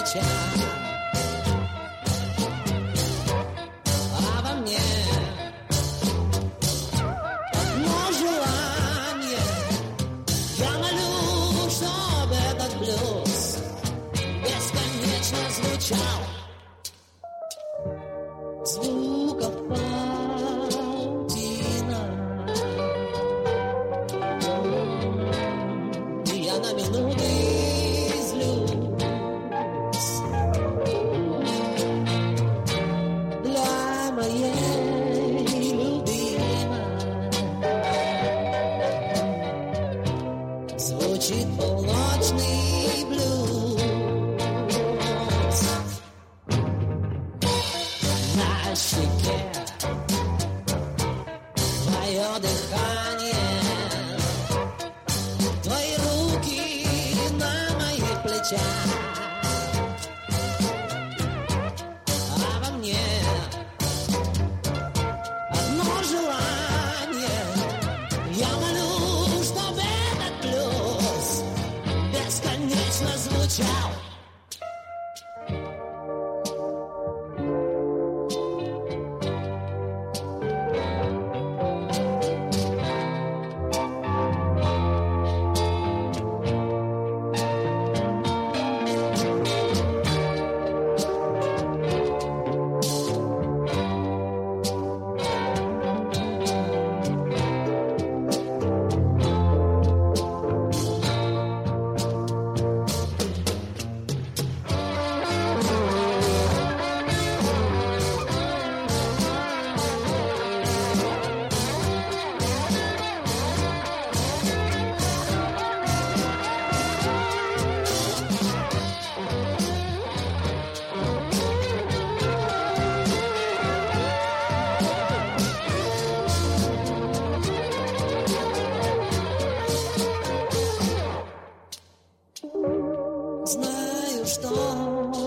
плеча. А во мне одно желание. Я молю, чтобы этот блюз бесконечно звучал. Звуков паутина, и я на минуты излюсь для моей любимой. Звучит полночный блюз. На щеке твое дыхание, твои руки на моих плечах. А во мне одно желание. Я молю, чтобы этот блюз бесконечно звучал. Знаю, что